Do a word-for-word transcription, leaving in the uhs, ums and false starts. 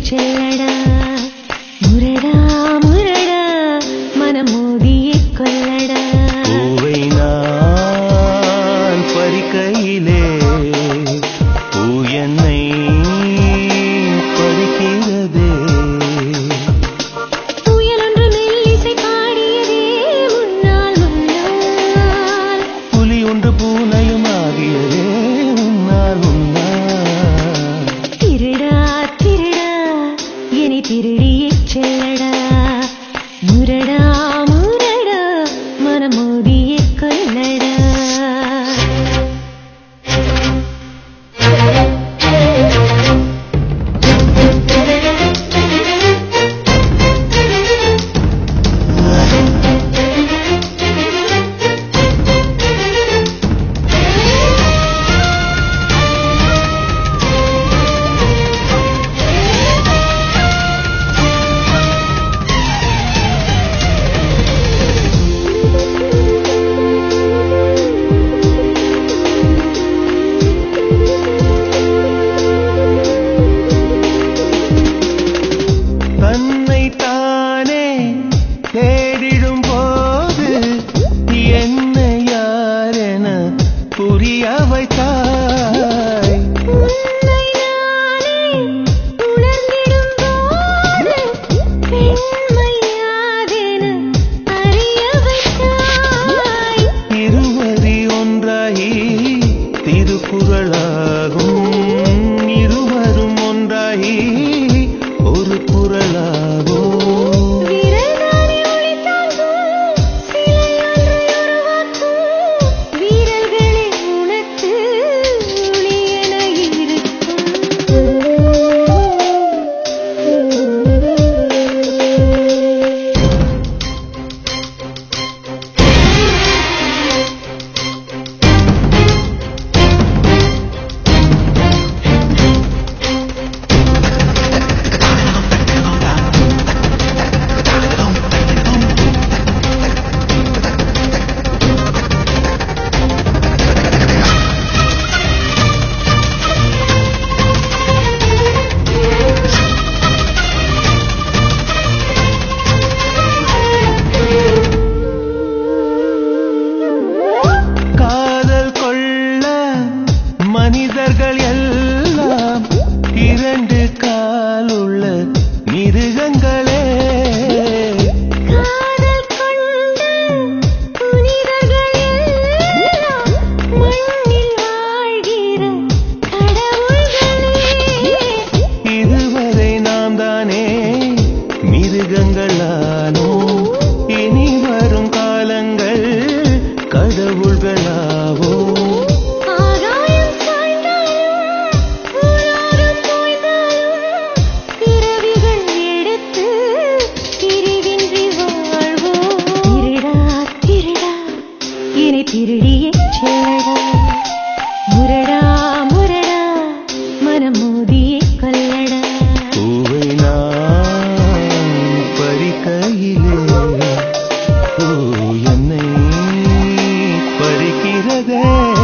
செல்லடா முரடா முரடா மனமோதியே கொல்லடா பூவை நான் பறிக்கையிலே பூ என்னை பறிக்கிறதே புயலொன்று மெல்லிசை பாடியதே உன்னால் உன்னால் புலி ஒன்று பூனையும் ஆகியதே உன்னால் உன்னால் திருடா திருடா என்னை திருடியே செல்லடா முரடா முரடா மனமோதியே கொல்லடா தன்னைத்தானே தேடிடும் போது என்ன யாரென புரிய வைத்தாய் உன்னை நானே உணர்ந்திடும் போது பெண்மை யாதென அறிய வைத்தாய் இருவரி ஒன்றாகி திருக்குறளாகும் இருவரும் ஒன்றாகி ஒரு குரலாகும் விரல்தானே ஒளித்தாங்கும் சிலையொன்றை உருவாக்கும் வீரர்களே உனக்கு ஒளியென காதல் கொள்ள மனிதர்கள் எல்லாம் இரண்டு காலுள்ள மிருகங்களே காதல் கொண்ட புனிதர்கள் எல்லாம் மண்ணில் வாழ்கிற கடவுள்களே இதுவரை நாம் தானே மிருகங்களானோம் இனி வரும் காலங்கள் கடவுள்களாவோ ஆகாயம் சாய்ந்தாலும் உலகம் தோய்ந்தாலும் பிறவிகள் எடுத்து பிரிவின்றி வாழ்வோம் திருடா திருடா என்னை திருடியே செல்லடா முரடா முரடா மனமோதியே கொல்லடா பூவை நான் பறிக்கையிலே பூ என்னை பறிக்கிறதே